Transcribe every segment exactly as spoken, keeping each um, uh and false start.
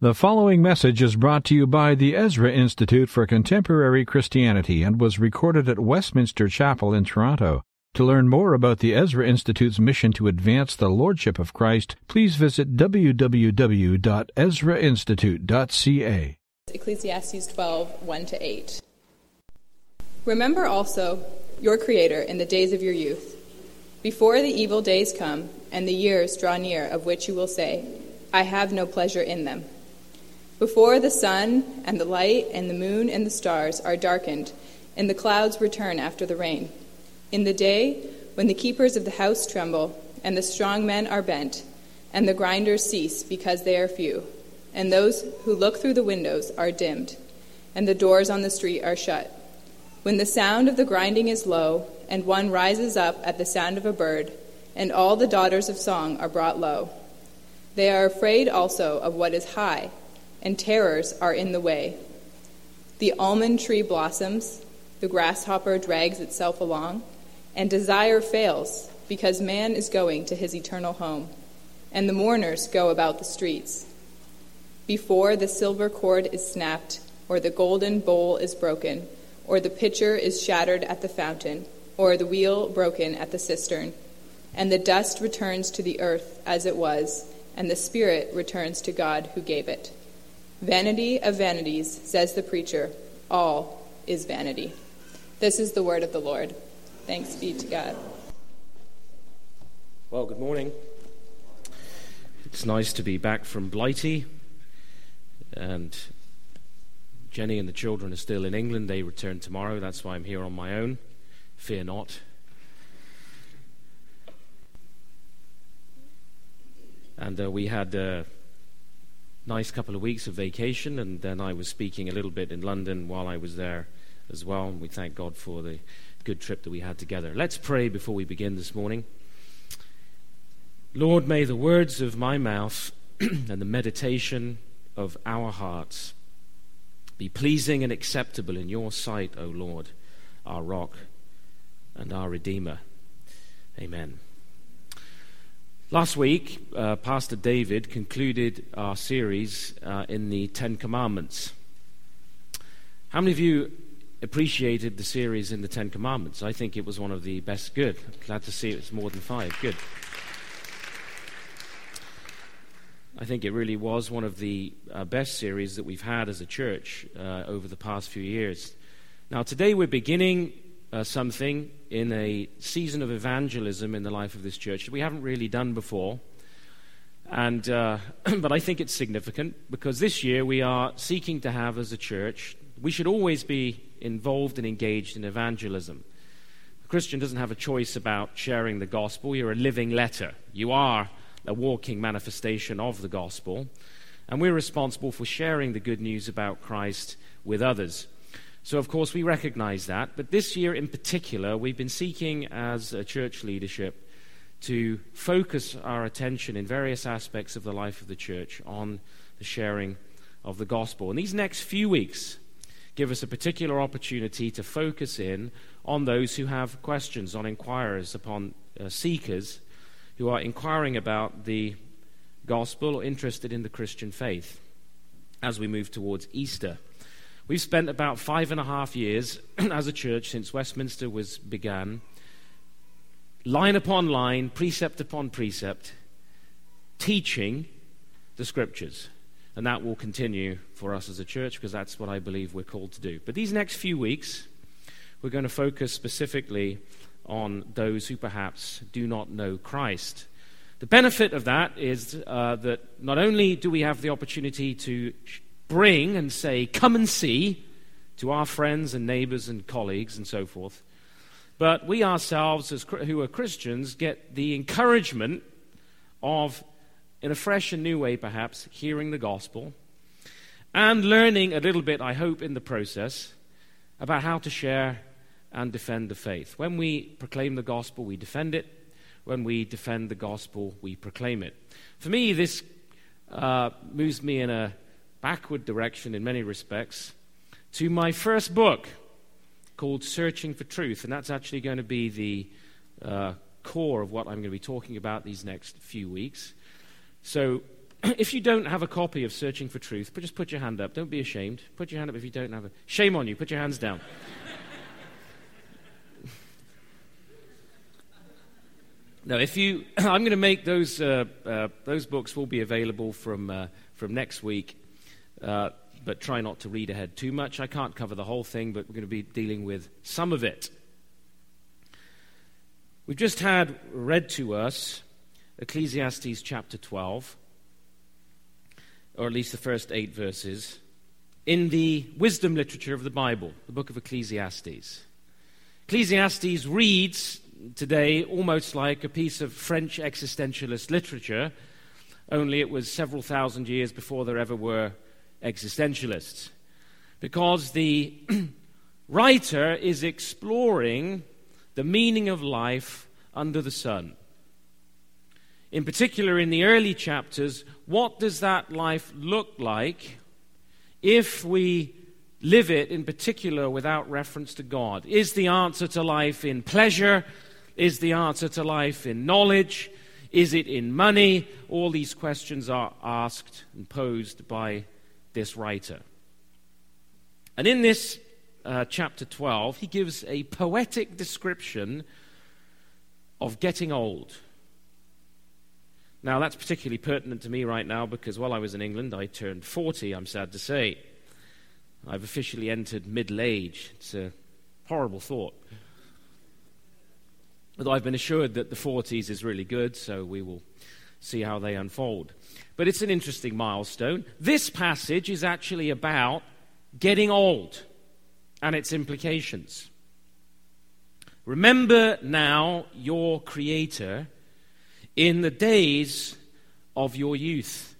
The following message is brought to you by the Ezra Institute for Contemporary Christianity and was recorded at Westminster Chapel in Toronto. To learn more about the Ezra Institute's mission to advance the Lordship of Christ, please visit w w w dot ezra institute dot c a. Ecclesiastes twelve, one to eight. Remember also your Creator in the days of your youth, before the evil days come and the years draw near of which you will say, I have no pleasure in them. Before the sun and the light and the moon and the stars are darkened, and the clouds return after the rain. In the day when the keepers of the house tremble, and the strong men are bent, and the grinders cease because they are few, and those who look through the windows are dimmed, and the doors on the street are shut. When the sound of the grinding is low, and one rises up at the sound of a bird, and all the daughters of song are brought low. They are afraid also of what is high, and terrors are in the way. The almond tree blossoms, the grasshopper drags itself along, and desire fails, because man is going to his eternal home, and the mourners go about the streets. Before the silver cord is snapped, or the golden bowl is broken, or the pitcher is shattered at the fountain, or the wheel broken at the cistern, and the dust returns to the earth as it was, and the spirit returns to God who gave it. Vanity of vanities, says the preacher, all is vanity. This is the word of the Lord. Thanks be to God. Well, good morning. It's nice to be back from Blighty, and Jenny and the children are still in England. They return tomorrow. That's why I'm here on my own. Fear not. And uh, we had a nice couple of weeks of vacation, and then I was speaking a little bit in London while I was there as well. And we thank God for the good trip that we had together. Let's pray before we begin this morning. Lord, may the words of my mouth and the meditation of our hearts be pleasing and acceptable in your sight, O Lord, our rock and our Redeemer. Amen. Last week, uh, Pastor David concluded our series uh, in the Ten Commandments. How many of you appreciated the series in the Ten Commandments? I think it was one of the best. Good. Glad to see it's more than five. Good. I think it really was one of the uh, best series that we've had as a church uh, over the past few years. Now, today we're beginning uh, something in a season of evangelism in the life of this church that we haven't really done before. And uh, but I think it's significant because this year we are seeking to have as a church, we should always be involved and engaged in evangelism. A Christian doesn't have a choice about sharing the gospel. You're a living letter. You are a walking manifestation of the gospel, and we're responsible for sharing the good news about Christ with others. So, of course, we recognize that, but this year in particular, we've been seeking as a church leadership to focus our attention in various aspects of the life of the church on the sharing of the gospel. And these next few weeks give us a particular opportunity to focus in on those who have questions, on inquirers, upon uh, seekers who are inquiring about the gospel or interested in the Christian faith as we move towards Easter. We've spent about five and a half years as a church since Westminster was began, line upon line, precept upon precept, teaching the Scriptures. And that will continue for us as a church because that's what I believe we're called to do. But these next few weeks, we're going to focus specifically on those who perhaps do not know Christ. The benefit of that is uh, that not only do we have the opportunity to bring and say, come and see, to our friends and neighbors and colleagues and so forth, but we ourselves, as who are Christians, get the encouragement of, in a fresh and new way perhaps, hearing the gospel and learning a little bit, I hope, in the process about how to share and defend the faith. When we proclaim the gospel, we defend it. When we defend the gospel, we proclaim it. For me, this uh, moves me in a backward direction in many respects to my first book called Searching for Truth, and that's actually going to be the uh, core of what I'm going to be talking about these next few weeks. So if you don't have a copy of Searching for Truth, but just put your hand up. Don't be ashamed. Put your hand up if you don't have a... Shame on you. Put your hands down. No, if you... I'm going to make those... Uh, uh, those books will be available from, uh, from next week. Uh, but try not to read ahead too much. I can't cover the whole thing, but we're going to be dealing with some of it. We've just had read to us Ecclesiastes chapter twelve, or at least the first eight verses, in the wisdom literature of the Bible, the book of Ecclesiastes. Ecclesiastes reads today almost like a piece of French existentialist literature, only it was several thousand years before there ever were existentialists, because the writer is exploring the meaning of life under the sun. In particular, in the early chapters, what does that life look like if we live it in particular without reference to God? Is the answer to life in pleasure? Is the answer to life in knowledge? Is it in money? All these questions are asked and posed by this writer. And in this uh, chapter twelve, he gives a poetic description of getting old. Now, that's particularly pertinent to me right now because while I was in England, I turned forty, I'm sad to say. I've officially entered middle age. It's a horrible thought. Although I've been assured that the forties is really good, so we will see how they unfold. But it's an interesting milestone. This passage is actually about getting old and its implications. Remember now your Creator in the days of your youth.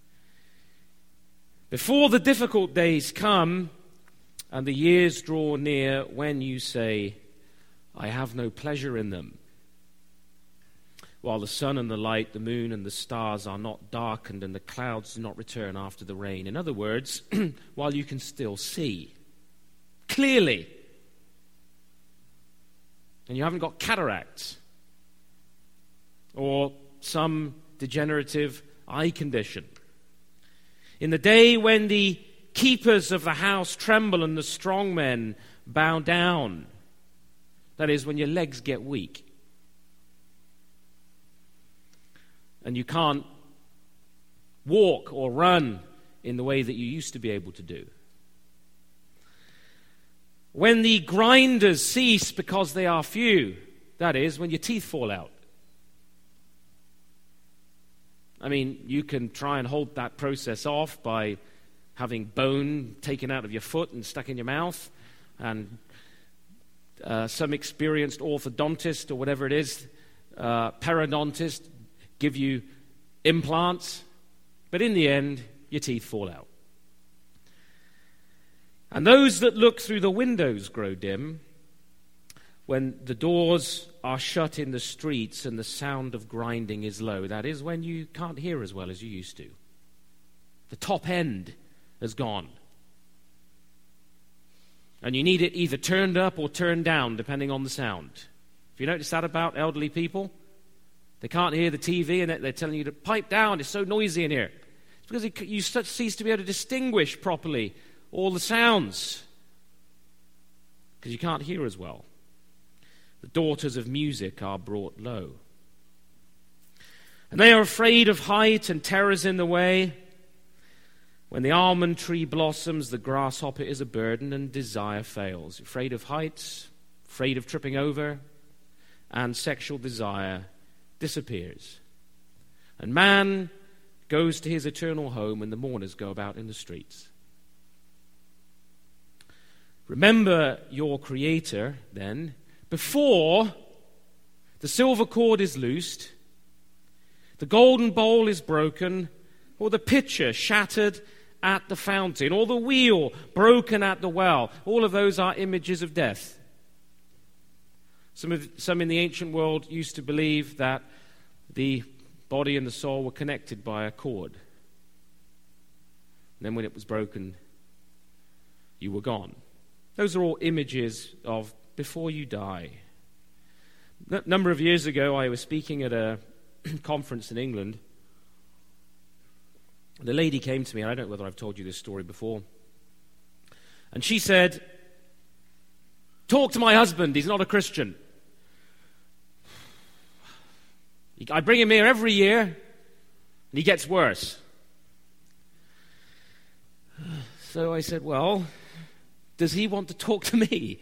Before the difficult days come and the years draw near when you say, I have no pleasure in them. While the sun and the light, the moon and the stars are not darkened and the clouds do not return after the rain. In other words, while you can still see clearly and you haven't got cataracts or some degenerative eye condition. In the day when the keepers of the house tremble and the strong men bow down, that is, when your legs get weak and you can't walk or run in the way that you used to be able to do. When the grinders cease because they are few, that is, when your teeth fall out. I mean, you can try and hold that process off by having bone taken out of your foot and stuck in your mouth, and uh, some experienced orthodontist or whatever it is, uh, periodontist, give you implants, but in the end, your teeth fall out. And those that look through the windows grow dim when the doors are shut in the streets and the sound of grinding is low. That is when you can't hear as well as you used to. The top end has gone. And you need it either turned up or turned down, depending on the sound. If you notice that about elderly people, they can't hear the T V and they're telling you to pipe down, it's so noisy in here. It's because you cease to be able to distinguish properly all the sounds, because you can't hear as well. The daughters of music are brought low. And they are afraid of height and terrors in the way. When the almond tree blossoms, the grasshopper is a burden and desire fails. Afraid of heights, afraid of tripping over, and sexual desire disappears. And man goes to his eternal home and the mourners go about in the streets. Remember your Creator, then, before the silver cord is loosed, the golden bowl is broken, or the pitcher shattered at the fountain, or the wheel broken at the well. All of those are images of death. Some of, some in the ancient world used to believe that the body and the soul were connected by a cord. And then when it was broken, you were gone. Those are all images of before you die. A number of years ago, I was speaking at a conference in England, the lady came to me, and I don't know whether I've told you this story before, and she said, "Talk to my husband, he's not a Christian. I bring him here every year, and he gets worse." So I said, "Well, does he want to talk to me?"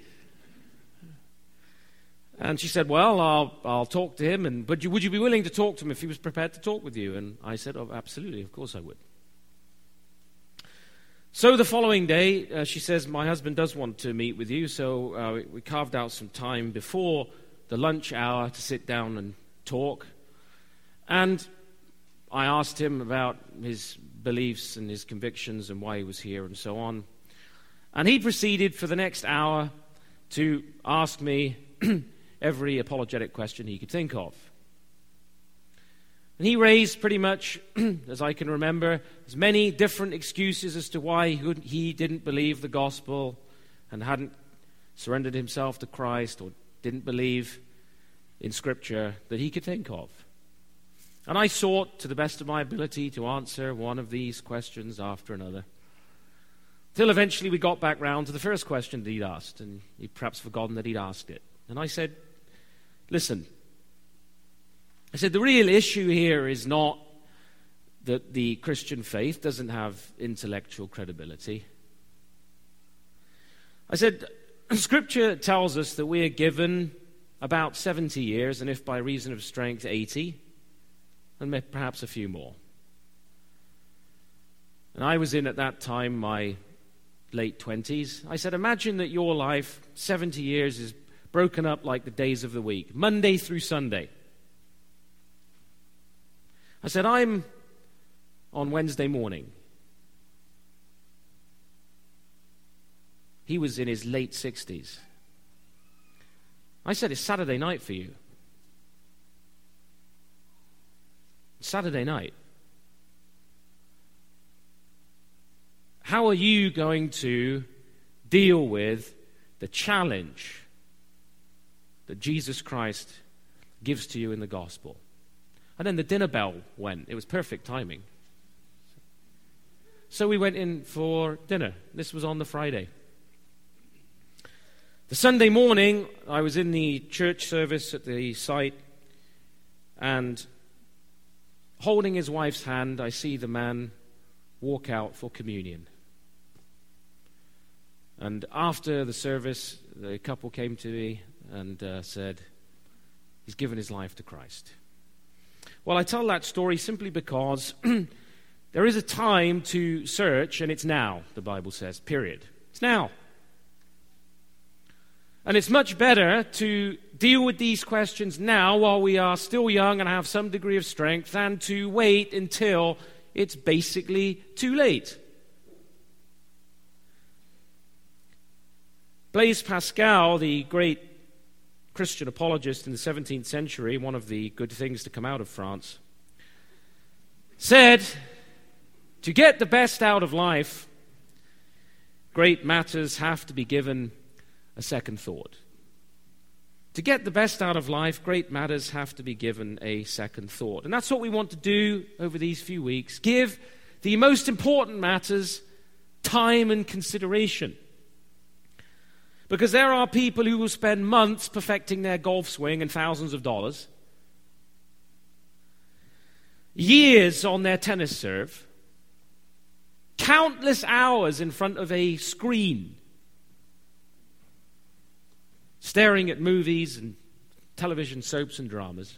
And she said, "Well, I'll I'll talk to him, and but you, would you be willing to talk to him if he was prepared to talk with you?" And I said, "Oh, absolutely, of course I would." So the following day, uh, she says, "My husband does want to meet with you," so uh, we, we carved out some time before the lunch hour to sit down and talk. And I asked him about his beliefs and his convictions and why he was here and so on. And he proceeded for the next hour to ask me every apologetic question he could think of. And he raised pretty much, as I can remember, as many different excuses as to why he didn't believe the gospel and hadn't surrendered himself to Christ or didn't believe in Scripture that he could think of. And I sought, to the best of my ability, to answer one of these questions after another, till eventually we got back round to the first question that he'd asked, and he'd perhaps forgotten that he'd asked it. And I said, "Listen," I said, "the real issue here is not that the Christian faith doesn't have intellectual credibility. I said, Scripture tells us that we are given about seventy years, and if by reason of strength, eighty, and perhaps a few more. And I was in, at that time, my late twenties. I said, imagine that your life, seventy years, is broken up like the days of the week, Monday through Sunday. I said, I'm on Wednesday morning. He was in his late sixties. I said, it's Saturday night for you. Saturday night. How are you going to deal with the challenge that Jesus Christ gives to you in the gospel? And then the dinner bell went. It was perfect timing. So we went in for dinner. This was on the Friday. The Sunday morning, I was in the church service at the site, and holding his wife's hand, I see the man walk out for communion. And after the service, the couple came to me and uh, said, he's given his life to Christ. Well, I tell that story simply because there is a time to search, and it's now, the Bible says, period. It's now. And it's much better to deal with these questions now while we are still young and have some degree of strength than to wait until it's basically too late. Blaise Pascal, the great Christian apologist in the seventeenth century, one of the good things to come out of France, said, to get the best out of life, great matters have to be given a second thought. To get the best out of life, great matters have to be given a second thought. And that's what we want to do over these few weeks. Give the most important matters time and consideration. Because there are people who will spend months perfecting their golf swing and thousands of dollars, years on their tennis serve, countless hours in front of a screen, staring at movies and television soaps and dramas,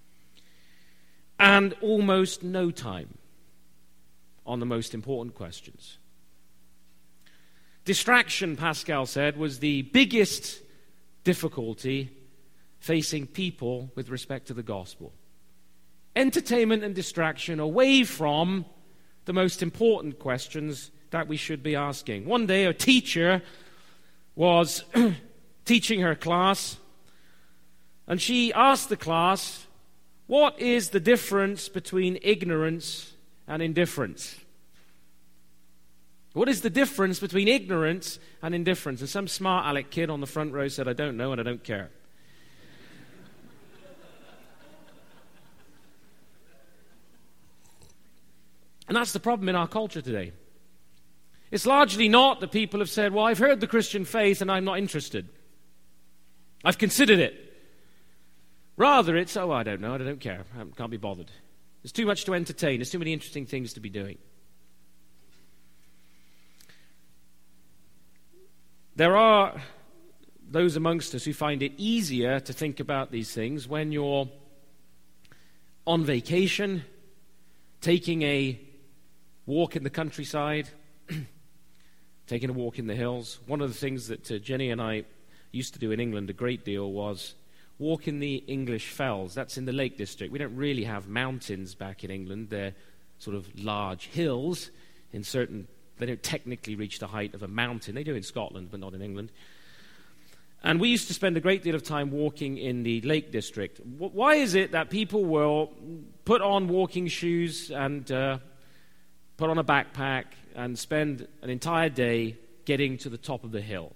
and almost no time on the most important questions. Distraction, Pascal said, was the biggest difficulty facing people with respect to the gospel. Entertainment and distraction away from the most important questions that we should be asking. One day a teacher was teaching her class, and she asked the class, what is the difference between ignorance and indifference? What is the difference between ignorance and indifference? And some smart aleck kid on the front row said, I don't know and I don't care. And that's the problem in our culture today. It's largely not that people have said, well, I've heard the Christian faith and I'm not interested. I've considered it. Rather, it's, oh, I don't know, I don't care, I can't be bothered. There's too much to entertain, there's too many interesting things to be doing. There are those amongst us who find it easier to think about these things when you're on vacation, taking a walk in the countryside, taking a walk in the hills. One of the things that uh, Jenny and I used to do in England a great deal was walk in the English fells. That's in the Lake District. We don't really have mountains back in England. They're sort of large hills in certain... They don't technically reach the height of a mountain. They do in Scotland, but not in England. And we used to spend a great deal of time walking in the Lake District. Why is it that people will put on walking shoes and uh, put on a backpack and spend an entire day getting to the top of the hill?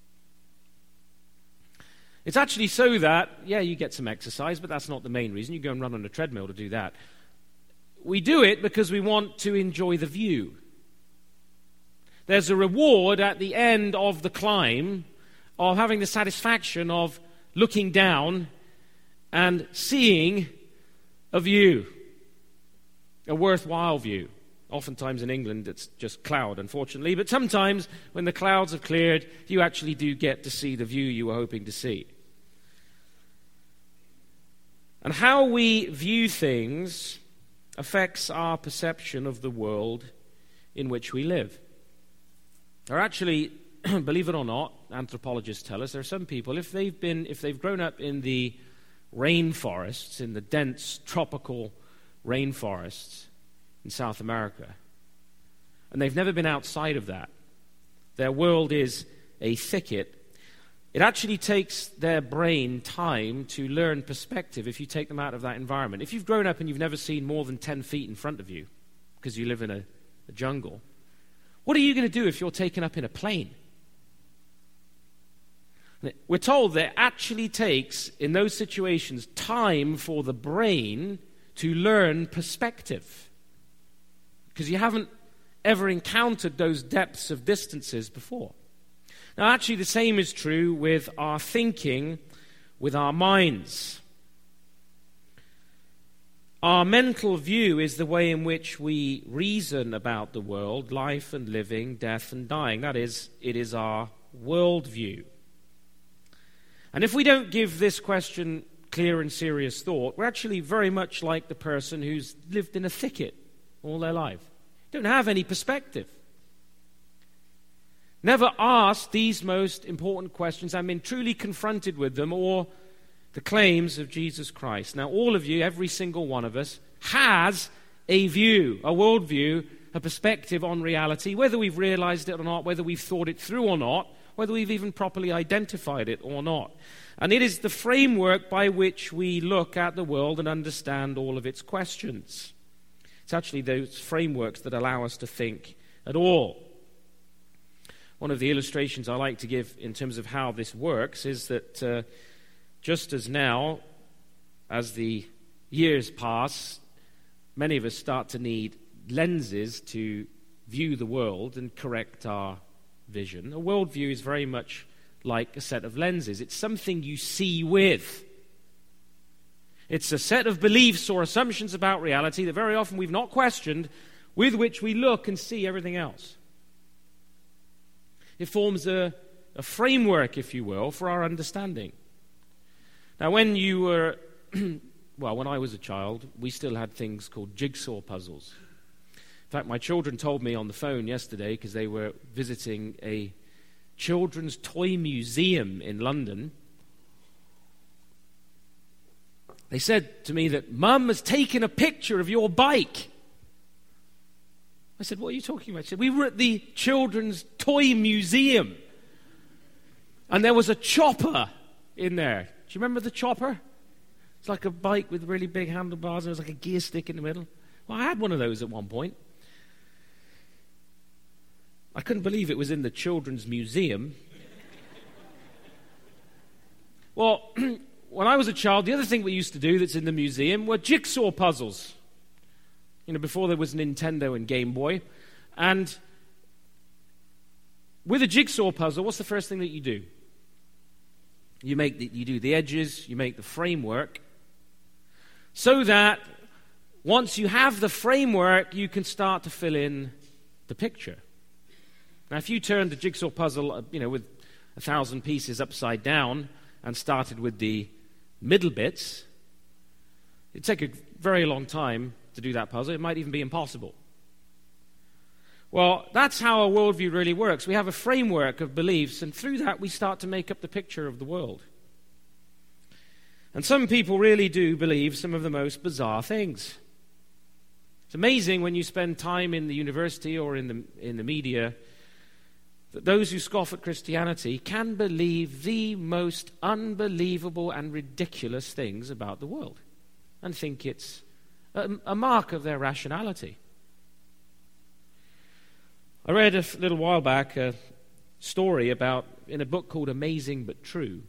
It's actually so that, yeah, you get some exercise, but that's not the main reason. You go and run on a treadmill to do that. We do it because we want to enjoy the view. There's a reward at the end of the climb of having the satisfaction of looking down and seeing a view, a worthwhile view. Oftentimes in England it's just cloud, unfortunately, but sometimes when the clouds have cleared, you actually do get to see the view you were hoping to see. And how we view things affects our perception of the world in which we live. There are actually, believe it or not, anthropologists tell us, there are some people, if they've been, if they've grown up in the rainforests, in the dense tropical rainforests in South America, and they've never been outside of that, their world is a thicket. It actually takes their brain time to learn perspective if you take them out of that environment. If you've grown up and you've never seen more than ten feet in front of you because you live in a, a jungle, what are you going to do if you're taken up in a plane? We're told that it actually takes, in those situations, time for the brain to learn perspective. Because you haven't ever encountered those depths of distances before. Now, actually, the same is true with our thinking, with our minds. Our mental view is the way in which we reason about the world, life and living, death and dying. That is, it is our worldview. And if we don't give this question clear and serious thought, we're actually very much like the person who's lived in a thicket all their life. Don't have any perspective. Never asked these most important questions and been truly confronted with them or the claims of Jesus Christ. Now, all of you, every single one of us, has a view, a worldview, a perspective on reality, whether we've realized it or not, whether we've thought it through or not, whether we've even properly identified it or not. And it is the framework by which we look at the world and understand all of its questions. It's actually those frameworks that allow us to think at all. One of the illustrations I like to give in terms of how this works is that uh, just as now, as the years pass, many of us start to need lenses to view the world and correct our vision. A worldview is very much like a set of lenses. It's something you see with. It's a set of beliefs or assumptions about reality that very often we've not questioned, with which we look and see everything else. It forms a, a framework, if you will, for our understanding. Now, when you were, well, when I was a child, we still had things called jigsaw puzzles. In fact, my children told me on the phone yesterday, because they were visiting a children's toy museum in London, they said to me that Mum has taken a picture of your bike. I said, what are you talking about? She said, we were at the children's toy museum, and there was a chopper in there. Do you remember the chopper? It's like a bike with really big handlebars, and there was like a gear stick in the middle. Well, I had one of those at one point. I couldn't believe it was in the children's museum. Well, when I was a child, the other thing we used to do that's in the museum were jigsaw puzzles. you know, before there was Nintendo and Game Boy. And with a jigsaw puzzle, what's the first thing that you do? You make the, you do the edges, you make the framework, so that once you have the framework, you can start to fill in the picture. Now, if you turned the jigsaw puzzle, you know, with a thousand pieces upside down and started with the middle bits, it'd take a very long time to do that puzzle. It might even be impossible. Well, that's how a worldview really works. We have a framework of beliefs, and through that we start to make up the picture of the world. And some people really do believe some of the most bizarre things. It's amazing when you spend time in the university or in the in the media that those who scoff at Christianity can believe the most unbelievable and ridiculous things about the world and think it's a, a mark of their rationality. I read a little while back a story about, in a book called Amazing But True,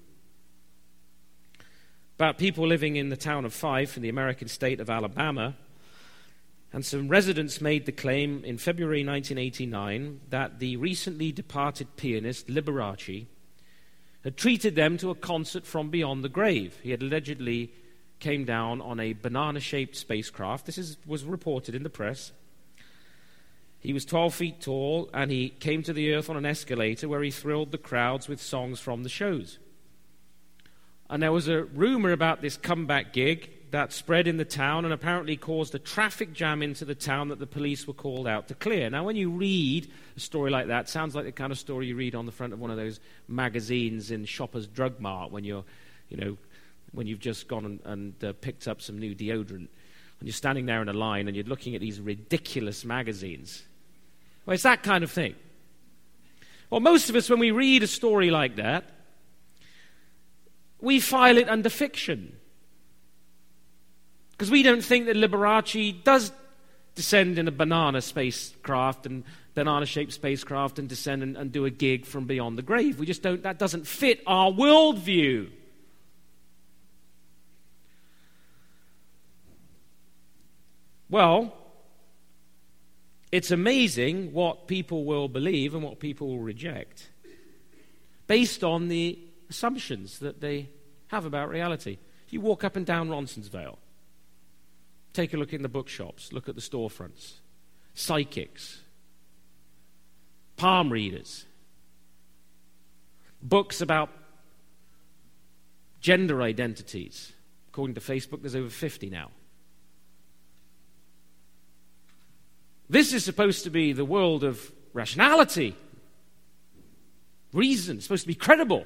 about people living in the town of Fife in the American state of Alabama. And some residents made the claim in February nineteen eighty-nine that the recently departed pianist Liberace had treated them to a concert from beyond the grave. He had allegedly came down on a banana-shaped spacecraft. This is, was reported in the press. He was twelve feet tall, and he came to the earth on an escalator where he thrilled the crowds with songs from the shows. And there was a rumor about this comeback gig that spread in the town and apparently caused a traffic jam into the town that the police were called out to clear. Now, when you read a story like that, it sounds like the kind of story you read on the front of one of those magazines in Shoppers Drug Mart when you're, you know, when you've just gone and, and uh, picked up some new deodorant, and you're standing there in a line and you're looking at these ridiculous magazines. Well, it's that kind of thing. Well, most of us, when we read a story like that, we file it under fiction. Because we don't think that Liberace does descend in a banana spacecraft and banana-shaped spacecraft and descend and, and do a gig from beyond the grave. We just don't, that doesn't fit our worldview. Well, it's amazing what people will believe and what people will reject based on the assumptions that they have about reality. If you walk up and down Ronsonsvale, take a look in the bookshops, look at the storefronts, psychics, palm readers, books about gender identities. According to Facebook, there's over fifty now. This is supposed to be the world of rationality, reason. It's supposed to be credible.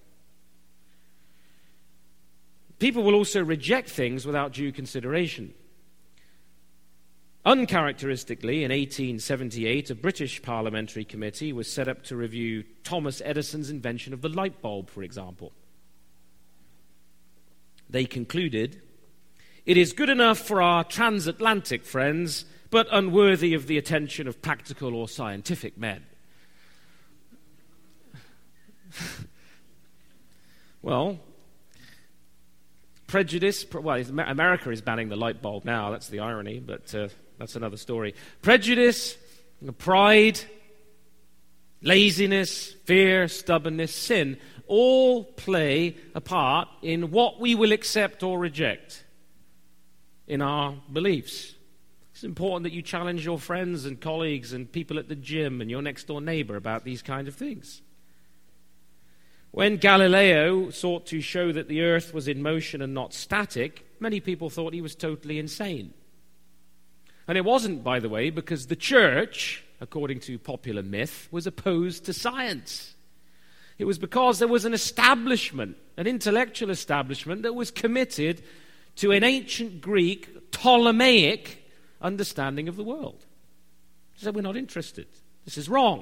People will also reject things without due consideration. Uncharacteristically, in eighteen seventy-eight, a British parliamentary committee was set up to review Thomas Edison's invention of the light bulb, for example. They concluded, "It is good enough for our transatlantic friends, but unworthy of the attention of practical or scientific men." Well, prejudice, well, America is banning the light bulb now, that's the irony, but uh, that's another story. Prejudice, pride, laziness, fear, stubbornness, sin, all play a part in what we will accept or reject in our beliefs. It's important that you challenge your friends and colleagues and people at the gym and your next-door neighbor about these kind of things. When Galileo sought to show that the earth was in motion and not static, many people thought he was totally insane. And it wasn't, by the way, because the church, according to popular myth, was opposed to science. It was because there was an establishment, an intellectual establishment, that was committed to an ancient Greek, Ptolemaic understanding of the world. They said, we're not interested. This is wrong.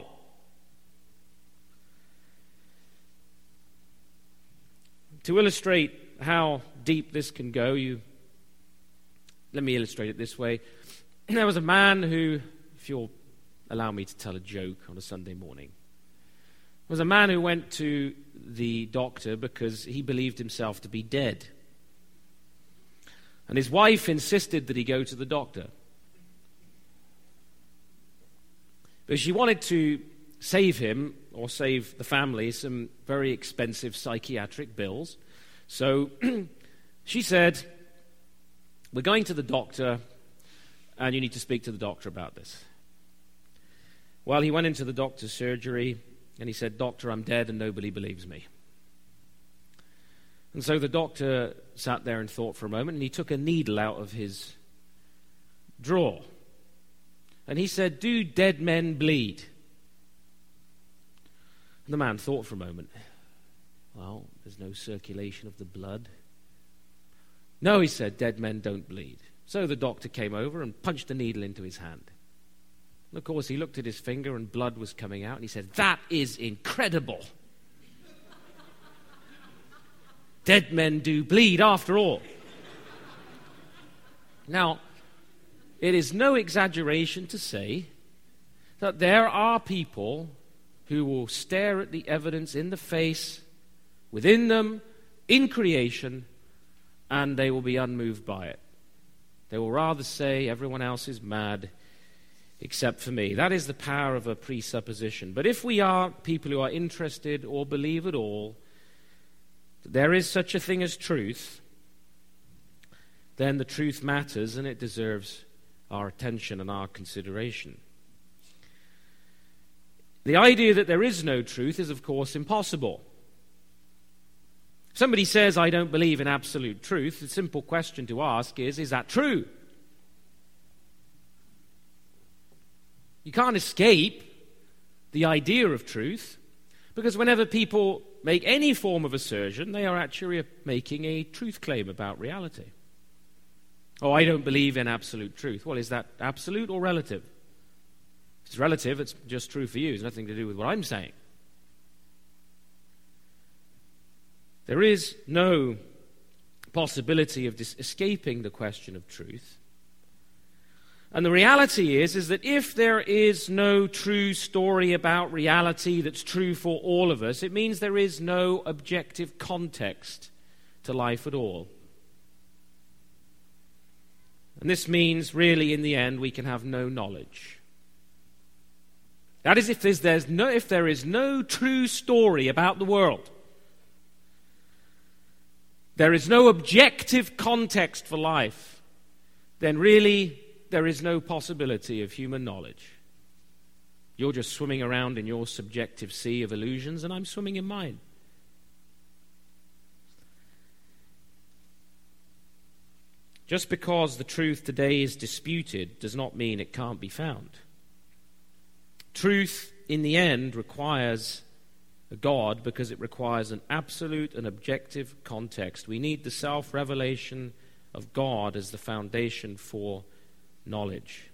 To illustrate how deep this can go, you let me illustrate it this way. There was a man who, if you'll allow me to tell a joke on a Sunday morning, there was a man who went to the doctor because he believed himself to be dead. And his wife insisted that he go to the doctor. But she wanted to save him, or save the family, some very expensive psychiatric bills. So she said, we're going to the doctor, and you need to speak to the doctor about this. Well, he went into the doctor's surgery, and he said, Doctor, I'm dead, and nobody believes me. And so the doctor sat there and thought for a moment, and he took a needle out of his drawer. And he said, do dead men bleed? And the man thought for a moment. Well, there's no circulation of the blood. No, he said, dead men don't bleed. So the doctor came over and punched the needle into his hand. And of course, he looked at his finger and blood was coming out, and he said, that is incredible. Dead men do bleed after all. Now, it is no exaggeration to say that there are people who will stare at the evidence in the face, within them, in creation, and they will be unmoved by it. They will rather say everyone else is mad except for me. That is the power of a presupposition. But if we are people who are interested or believe at all that there is such a thing as truth, then the truth matters and it deserves our attention and our consideration. The idea that there is no truth is, of course, impossible. If somebody says, I don't believe in absolute truth, the simple question to ask is, is that true? You can't escape the idea of truth, because whenever people make any form of assertion, they are actually making a truth claim about reality. Oh, I don't believe in absolute truth. Well, is that absolute or relative? If it's relative, it's just true for you. It's nothing to do with what I'm saying. There is no possibility of dis- escaping the question of truth. And the reality is, is that if there is no true story about reality that's true for all of us, it means there is no objective context to life at all. And this means, really, in the end, we can have no knowledge. That is, if there's, there's no, if there is no true story about the world, there is no objective context for life, then really there is no possibility of human knowledge. You're just swimming around in your subjective sea of illusions, and I'm swimming in mine. Just because the truth today is disputed does not mean it can't be found. Truth, in the end, requires a God because it requires an absolute and objective context. We need the self-revelation of God as the foundation for knowledge.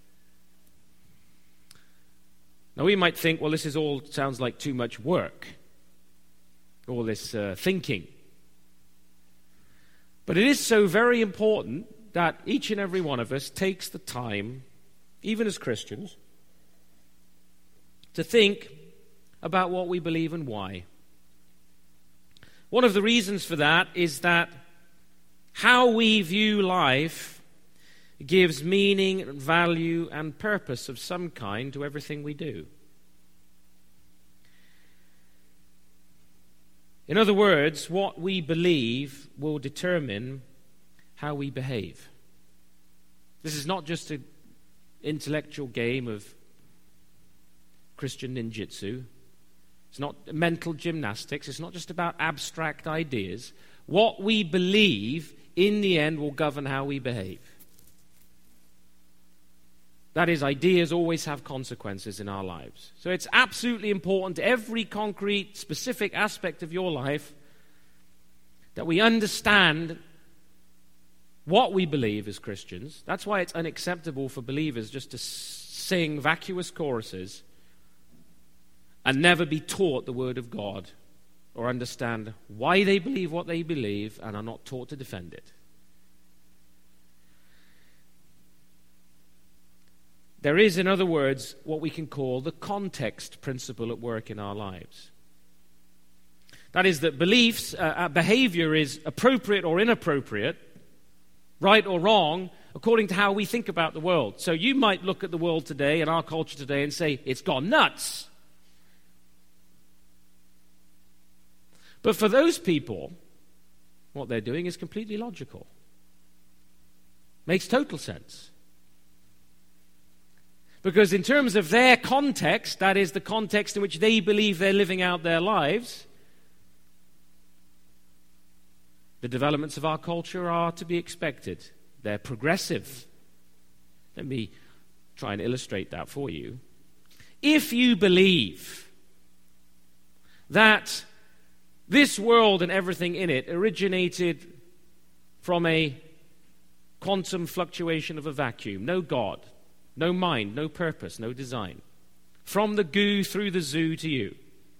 Now we might think, well, this is all sounds like too much work, all this uh, thinking. But it is so very important that each and every one of us takes the time, even as Christians, to think about what we believe and why. One of the reasons for that is that how we view life gives meaning, value, and purpose of some kind to everything we do. In other words, what we believe will determine how we behave. This is not just an intellectual game of Christian ninjutsu. It's not mental gymnastics. It's not just about abstract ideas. What we believe, in the end, will govern how we behave. That is, ideas always have consequences in our lives. So it's absolutely important to every concrete, specific aspect of your life that we understand what we believe as Christians. That's why it's unacceptable for believers just to sing vacuous choruses and never be taught the Word of God or understand why they believe what they believe and are not taught to defend it. There is, in other words, what we can call the context principle at work in our lives. That is, that beliefs, uh, behavior is appropriate or inappropriate, right or wrong, according to how we think about the world. So you might look at the world today and our culture today and say, it's gone nuts. But for those people, what they're doing is completely logical. Makes total sense. Because in terms of their context, that is the context in which they believe they're living out their lives, the developments of our culture are to be expected. They're progressive. Let me try and illustrate that for you. If you believe that this world and everything in it originated from a quantum fluctuation of a vacuum, no God, no mind, no purpose, no design, from the goo through the zoo to you,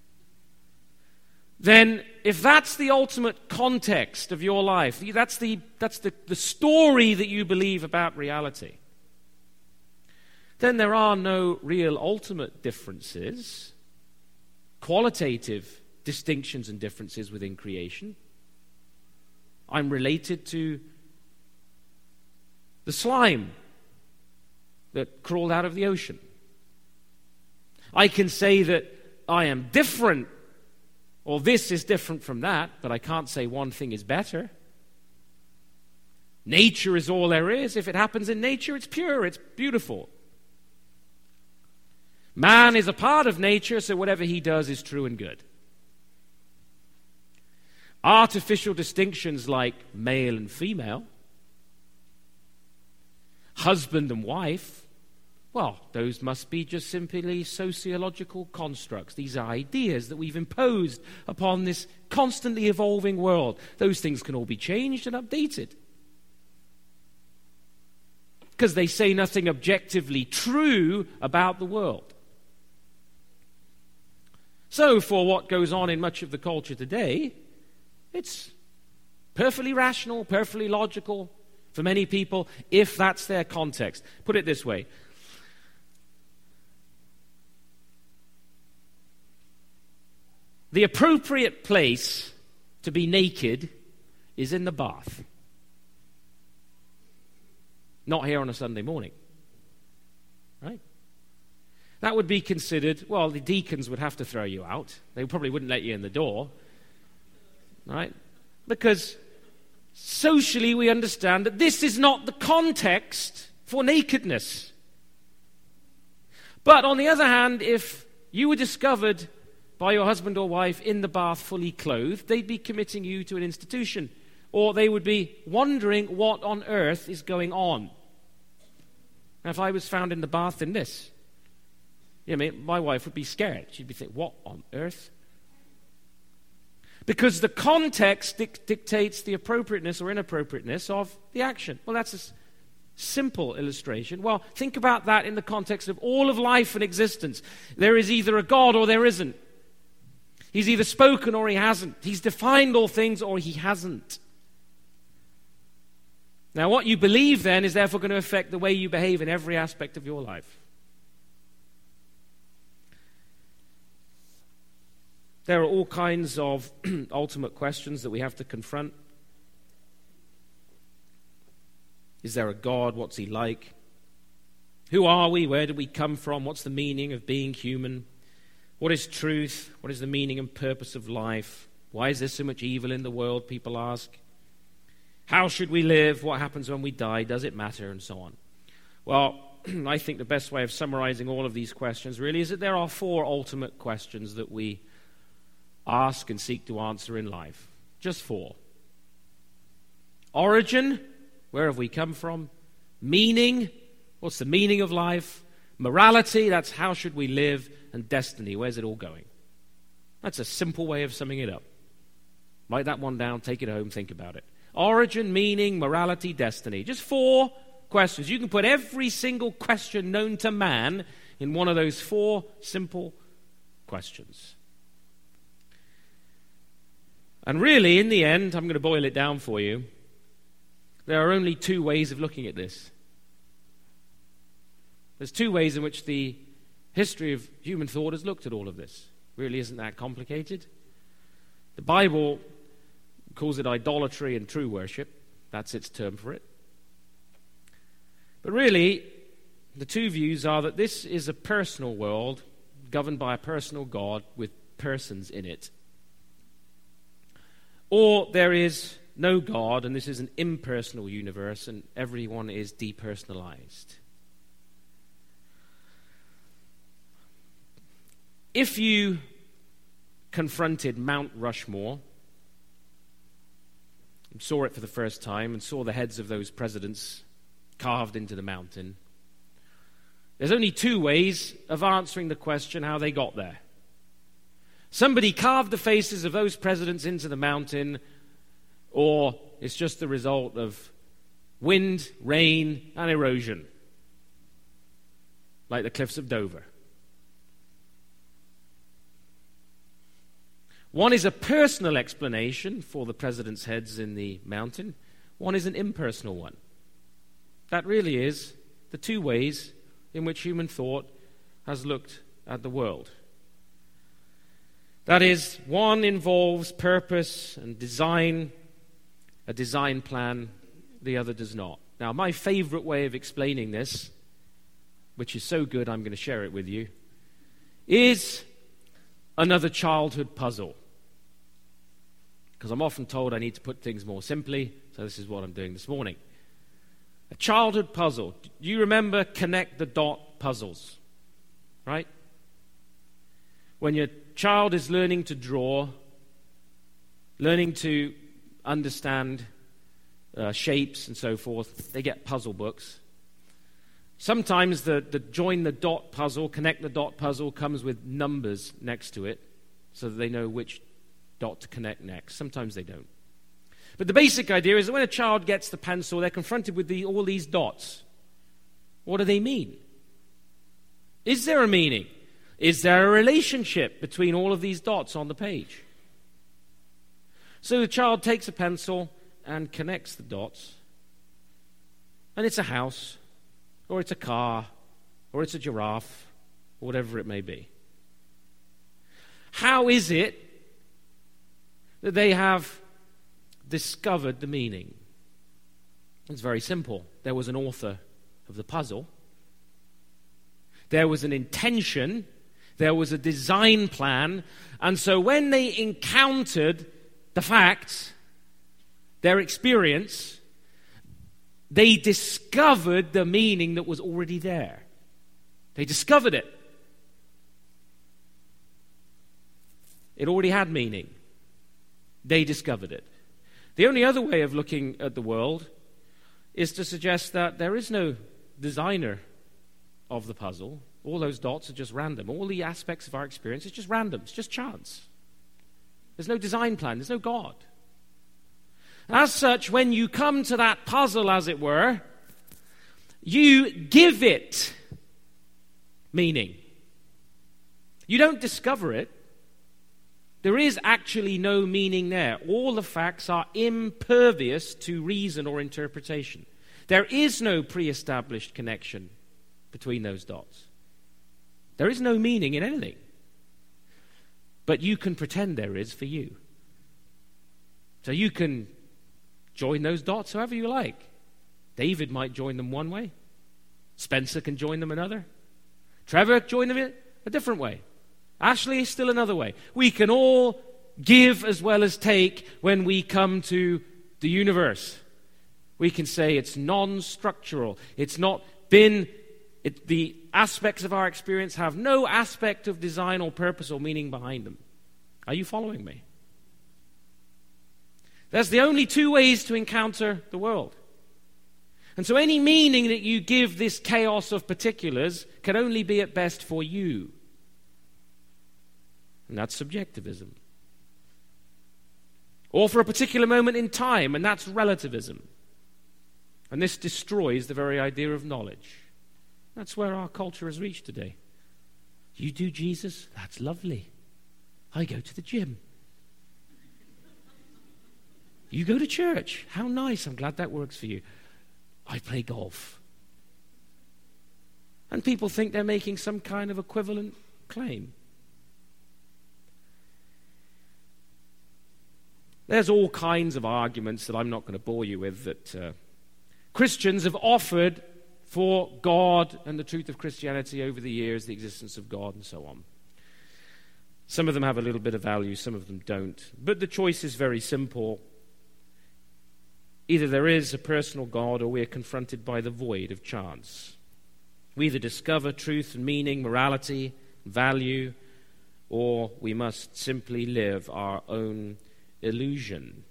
then if that's the ultimate context of your life, that's the that's the, the story that you believe about reality, then there are no real ultimate differences, qualitative distinctions and differences within creation. I'm related to the slime that crawled out of the ocean. I can say that I am different, or this is different from that, but I can't say one thing is better. Nature is all there is. If it happens in nature, it's pure, it's beautiful. Man is a part of nature, so whatever he does is true and good. Artificial distinctions like male and female, husband and wife, well, those must be just simply sociological constructs. These are ideas that we've imposed upon this constantly evolving world. Those things can all be changed and updated, because they say nothing objectively true about the world. So for what goes on in much of the culture today, it's perfectly rational, perfectly logical for many people, if that's their context. Put it this way. The appropriate place to be naked is in the bath. Not here on a Sunday morning. Right? That would be considered, well, the deacons would have to throw you out. They probably wouldn't let you in the door. Right? Because socially we understand that this is not the context for nakedness. But on the other hand, if you were discovered by your husband or wife in the bath fully clothed, they'd be committing you to an institution. Or they would be wondering what on earth is going on. Now, if I was found in the bath in this, you know, my wife would be scared. She'd be thinking, what on earth? Because the context dic- dictates the appropriateness or inappropriateness of the action. Well, that's a s- simple illustration. Well, think about that in the context of all of life and existence. There is either a God or there isn't. He's either spoken or he hasn't. He's defined all things or he hasn't. Now, what you believe then is therefore going to affect the way you behave in every aspect of your life. There are all kinds of ultimate questions that we have to confront. Is there a God? What's he like? Who are we? Where did we come from? What's the meaning of being human? What is truth? What is the meaning and purpose of life? Why is there so much evil in the world, people ask. How should we live? What happens when we die? Does it matter? And so on. Well, I think the best way of summarizing all of these questions really is that there are four ultimate questions that we ask and seek to answer in life. Just four. Origin, where have we come from? Meaning, what's the meaning of life? Morality, that's how should we live? And destiny, where's it all going? That's a simple way of summing it up. Write that one down, take it home, think about it. Origin, meaning, morality, destiny. Just four questions. You can put every single question known to man in one of those four simple questions. And really, in the end, I'm going to boil it down for you. There are only two ways of looking at this. There's two ways in which the history of human thought has looked at all of this. Really isn't that complicated. The Bible calls it idolatry and true worship. That's its term for it. But really, the two views are that this is a personal world governed by a personal God with persons in it. Or there is no God, and this is an impersonal universe, and everyone is depersonalized. If you confronted Mount Rushmore, and saw it for the first time, and saw the heads of those presidents carved into the mountain, there's only two ways of answering the question how they got there. Somebody carved the faces of those presidents into the mountain, or it's just the result of wind, rain, and erosion, like the cliffs of Dover. One is a personal explanation for the president's heads in the mountain. One is an impersonal one. That really is the two ways in which human thought has looked at the world. That is, one involves purpose and design, a design plan, the other does not. Now, my favorite way of explaining this, which is so good I'm going to share it with you, is another childhood puzzle. Because I'm often told I need to put things more simply, so this is what I'm doing this morning. A childhood puzzle. Do you remember connect the dot puzzles? Right? When your child is learning to draw, learning to understand uh, shapes and so forth, they get puzzle books. Sometimes the, the join the dot puzzle, connect the dot puzzle comes with numbers next to it so that they know which dot to connect next. Sometimes they don't. But the basic idea is that when a child gets the pencil, they're confronted with the, all these dots. What do they mean? Is there a meaning? Is there a relationship between all of these dots on the page? So the child takes a pencil and connects the dots, and it's a house, or it's a car, or it's a giraffe, or whatever it may be. How is it that they have discovered the meaning? It's very simple. There was an author of the puzzle. There was an intention. There was a design plan. And so when they encountered the facts, their experience, they discovered the meaning that was already there. They discovered it. It already had meaning. They discovered it. The only other way of looking at the world is to suggest that there is no designer of the puzzle. All those dots are just random. All the aspects of our experience is just random. It's just chance. There's no design plan. There's no God. As such, when you come to that puzzle, as it were, you give it meaning. You don't discover it. There is actually no meaning there. All the facts are impervious to reason or interpretation. There is no pre-established connection between those dots. There is no meaning in anything. But you can pretend there is for you. So you can join those dots however you like. David might join them one way. Spencer can join them another. Trevor join them in a different way. Ashley, still another way. We can all give as well as take when we come to the universe. We can say it's non-structural. It's not been, it, the aspects of our experience have no aspect of design or purpose or meaning behind them. Are you following me? There's the only two ways to encounter the world. And so any meaning that you give this chaos of particulars can only be at best for you. And that's subjectivism. Or for a particular moment in time, and that's relativism. And this destroys the very idea of knowledge. That's where our culture has reached today. You do Jesus? That's lovely. I go to the gym. You go to church? How nice. I'm glad that works for you. I play golf. And people think they're making some kind of equivalent claim. There's all kinds of arguments that I'm not going to bore you with that uh, Christians have offered for God and the truth of Christianity over the years, the existence of God and so on. Some of them have a little bit of value, some of them don't. But the choice is very simple. Either there is a personal God or we are confronted by the void of chance. We either discover truth and meaning, morality, value, or we must simply live our own illusion.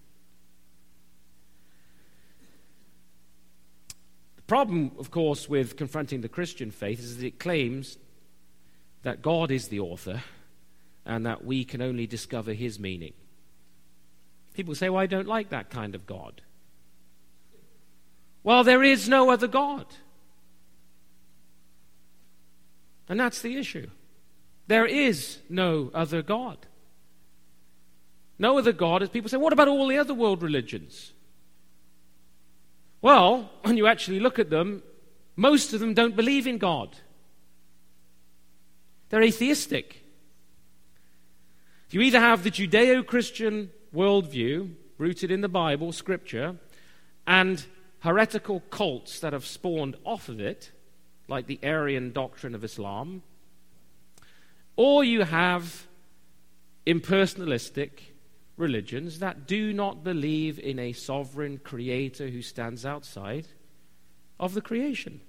The problem, of course, with confronting the Christian faith is that it claims that God is the author and that we can only discover his meaning. People say, well, I don't like that kind of God. Well, there is no other God. And that's the issue. There is no other God. No other God, as people say, what about all the other world religions? Well, when you actually look at them, most of them don't believe in God. They're atheistic. You either have the Judeo-Christian worldview, rooted in the Bible, Scripture, and heretical cults that have spawned off of it, like the Aryan doctrine of Islam, or you have impersonalistic religions that do not believe in a sovereign creator who stands outside of the creation.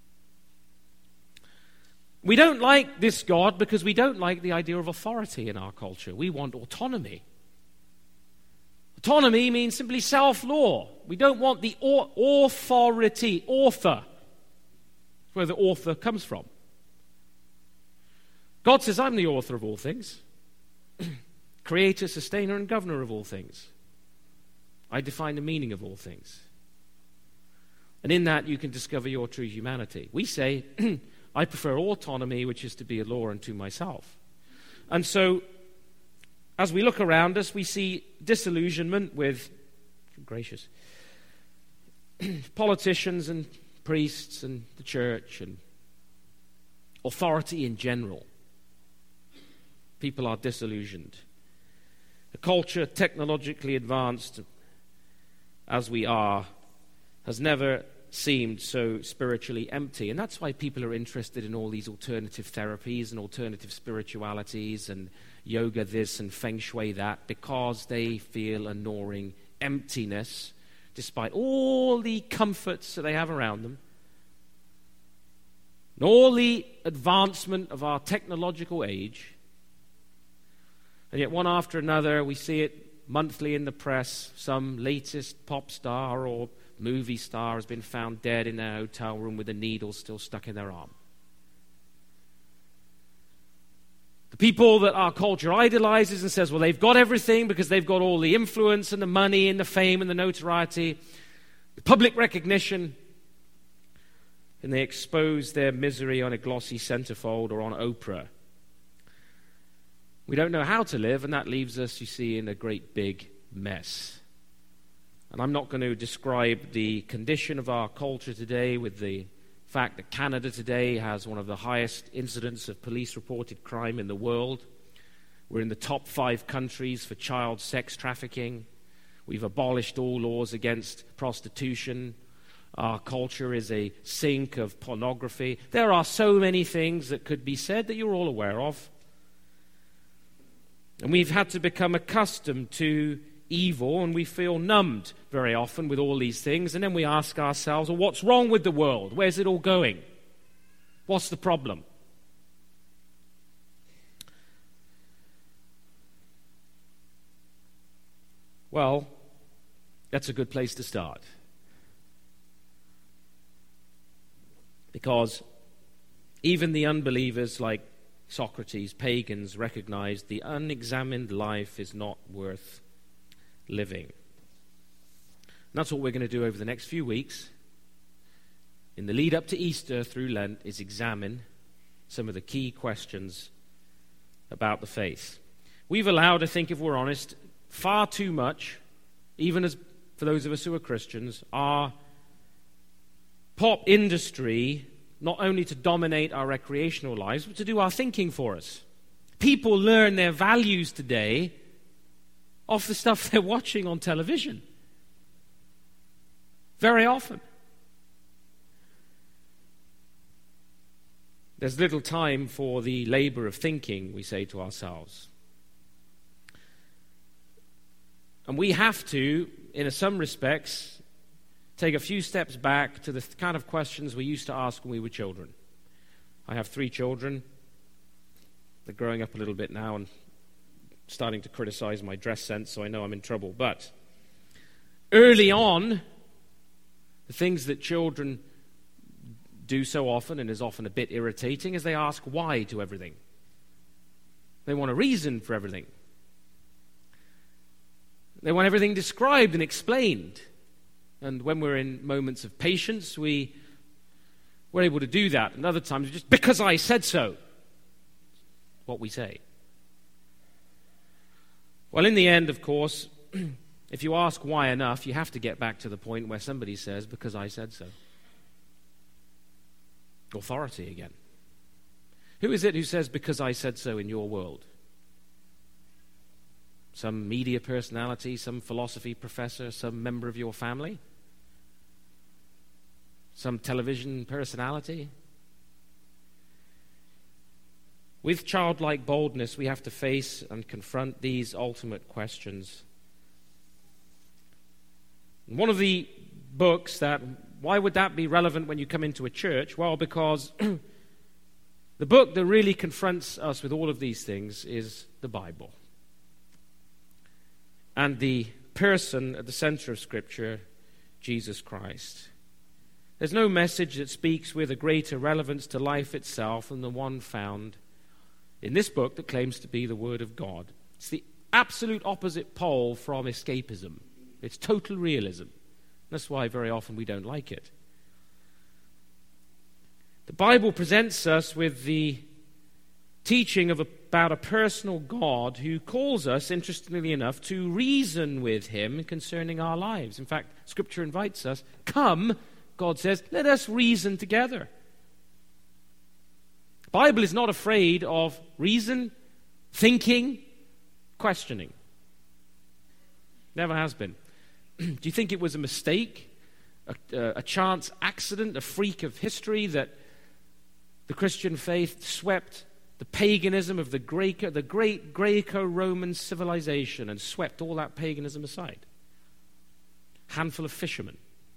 We don't like this God because we don't like the idea of authority in our culture. We want autonomy. Autonomy means simply self-law. We don't want the authority, author. That's where the author comes from. God says, I'm the author of all things. Creator, sustainer, and governor of all things. I define the meaning of all things. And in that you can discover your true humanity. We say, I prefer autonomy, which is to be a law unto myself. And so, as we look around us, we see disillusionment with, gracious, politicians and priests and the church and authority in general. People are disillusioned. A culture technologically advanced as we are has never seemed so spiritually empty. And that's why people are interested in all these alternative therapies and alternative spiritualities and yoga this and feng shui that, because they feel a gnawing emptiness despite all the comforts that they have around them and all the advancement of our technological age. And yet one after another we see it monthly in the press. Some latest pop star or movie star has been found dead in their hotel room with a needle still stuck in their arm. The people that our culture idolizes and says, well, they've got everything because they've got all the influence and the money and the fame and the notoriety, the public recognition, and they expose their misery on a glossy centerfold or on Oprah. We don't know how to live, and that leaves us, you see, in a great big mess. And I'm not going to describe the condition of our culture today with the fact that Canada today has one of the highest incidents of police-reported crime in the world. We're in the top five countries for child sex trafficking. We've abolished all laws against prostitution. Our culture is a sink of pornography. There are so many things that could be said that you're all aware of. And we've had to become accustomed to evil, and we feel numbed very often with all these things. And then we ask ourselves, well, what's wrong with the world? Where's it all going? What's the problem? Well, that's a good place to start. Because even the unbelievers like Socrates, pagans, recognized the unexamined life is not worth living. And that's what we're going to do over the next few weeks. In the lead up to Easter through Lent is examine some of the key questions about the faith. We've allowed, I think, if we're honest, far too much, even as for those of us who are Christians, our pop industry not only to dominate our recreational lives, but to do our thinking for us. People learn their values today off the stuff they're watching on television. Very often. There's little time for the labor of thinking, we say to ourselves. And we have to, in some respects, take a few steps back to the kind of questions we used to ask when we were children. I have three children. They're growing up a little bit now and starting to criticize my dress sense, so I know I'm in trouble. But early on, the things that children do so often, and is often a bit irritating, is they ask why to everything. They want a reason for everything. They want everything described and explained. And when we're in moments of patience, we, we're able to do that. And other times, just because I said so, what we say. Well, in the end, of course, if you ask why enough, you have to get back to the point where somebody says, because I said so. Authority again. Who is it who says, because I said so in your world? Some media personality, some philosophy professor, some member of your family? Some television personality? With childlike boldness, we have to face and confront these ultimate questions. One of the books that, why would that be relevant when you come into a church? Well, because the book that really confronts us with all of these things is the Bible. And the person at the center of Scripture, Jesus Christ. There's no message that speaks with a greater relevance to life itself than the one found in this book that claims to be the Word of God. It's the absolute opposite pole from escapism. It's total realism. That's why very often we don't like it. The Bible presents us with the teaching of a, about a personal God who calls us, interestingly enough, to reason with him concerning our lives. In fact, Scripture invites us, come, God says, let us reason together. The Bible is not afraid of reason, thinking, questioning. Never has been. Do you think it was a mistake, a, a chance accident, a freak of history that the Christian faith swept the paganism of the Greco, the great Greco-Roman civilization and swept all that paganism aside? Handful of fishermen.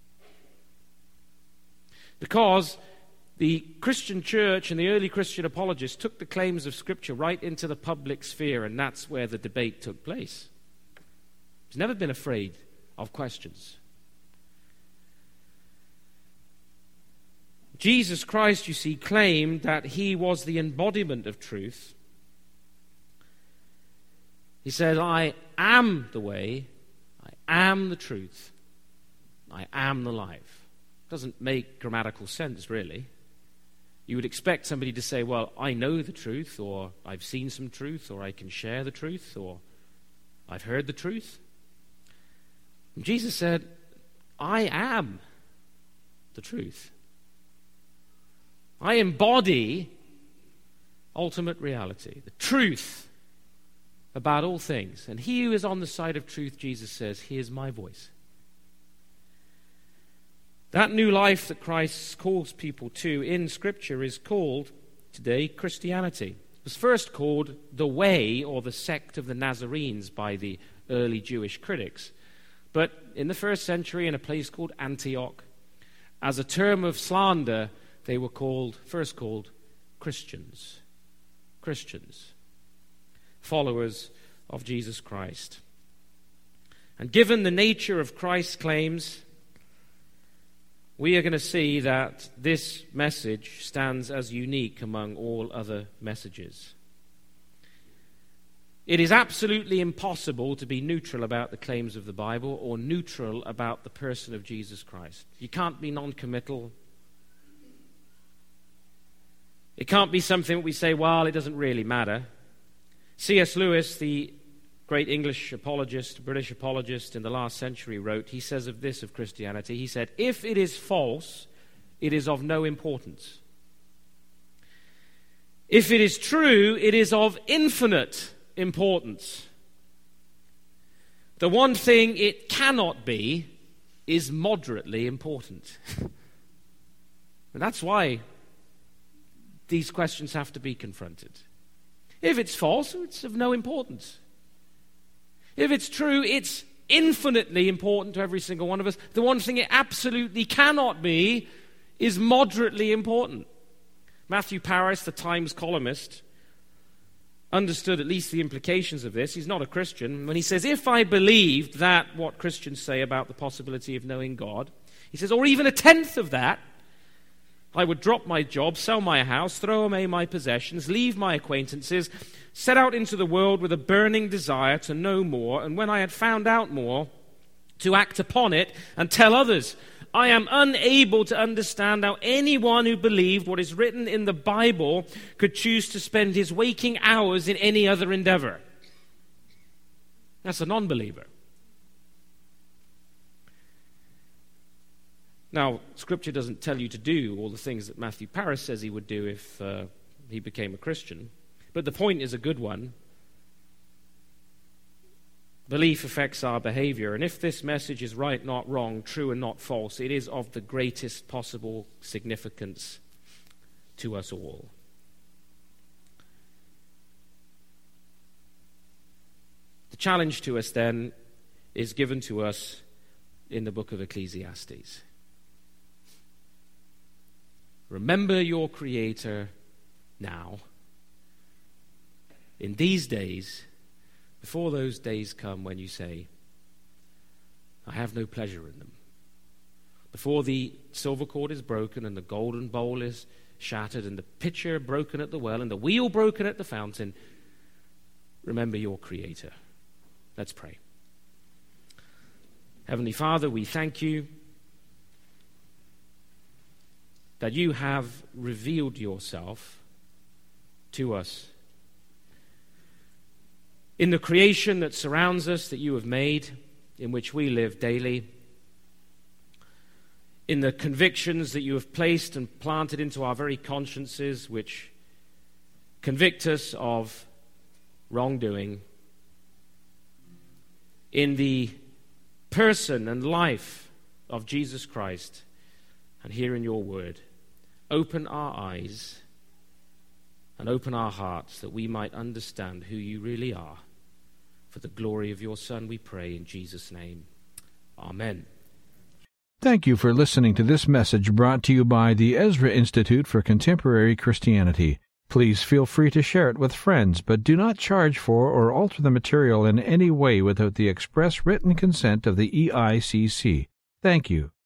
Because the Christian church and the early Christian apologists took the claims of Scripture right into the public sphere, and that's where the debate took place. He's never been afraid of questions. Jesus Christ, you see, claimed that he was the embodiment of truth. He said, I am the way, I am the truth, I am the life. Doesn't make grammatical sense, really. You would expect somebody to say, well, I know the truth, or I've seen some truth, or I can share the truth, or I've heard the truth. And Jesus said, I am the truth. I embody ultimate reality, the truth about all things. And he who is on the side of truth, Jesus says, hears my voice. That new life that Christ calls people to in Scripture is called today Christianity. It was first called the Way, or the sect of the Nazarenes, by the early Jewish critics. But in the first century, in a place called Antioch, as a term of slander, they were called, first called, Christians. Christians. Followers of Jesus Christ. And given the nature of Christ's claims, we are going to see that this message stands as unique among all other messages. It is absolutely impossible to be neutral about the claims of the Bible or neutral about the person of Jesus Christ. You can't be non-committal. It can't be something that we say, well, it doesn't really matter. C S Lewis, the great English apologist, British apologist in the last century, wrote, he says of this, of Christianity, he said, if it is false, it is of no importance. If it is true, it is of infinite importance. The one thing it cannot be is moderately important. And that's why these questions have to be confronted. If it's false, it's of no importance. If it's true, it's infinitely important to every single one of us. The one thing it absolutely cannot be is moderately important. Matthew Paris, the Times columnist, understood at least the implications of this. He's not a Christian. When he says, if I believed that what Christians say about the possibility of knowing God, he says, or even a tenth of that, I would drop my job, sell my house, throw away my possessions, leave my acquaintances, set out into the world with a burning desire to know more, and when I had found out more, to act upon it and tell others. I am unable to understand how anyone who believed what is written in the Bible could choose to spend his waking hours in any other endeavor. That's a non-believer. Now, Scripture doesn't tell you to do all the things that Matthew Paris says he would do if uh, he became a Christian. But the point is a good one. Belief affects our behavior, and if this message is right, not wrong, true and not false, it is of the greatest possible significance to us all. The challenge to us then is given to us in the book of Ecclesiastes. Remember your Creator now, in these days, before those days come when you say, I have no pleasure in them. Before the silver cord is broken and the golden bowl is shattered and the pitcher broken at the well and the wheel broken at the fountain, remember your Creator. Let's pray. Heavenly Father, we thank you that you have revealed yourself to us in the creation that surrounds us, that you have made, in which we live daily, in the convictions that you have placed and planted into our very consciences, which convict us of wrongdoing, in the person and life of Jesus Christ, and here in your word. Open our eyes and open our hearts that we might understand who you really are. For the glory of your Son, we pray in Jesus' name. Amen. Thank you for listening to this message brought to you by the Ezra Institute for Contemporary Christianity. Please feel free to share it with friends, but do not charge for or alter the material in any way without the express written consent of the E I C C. Thank you.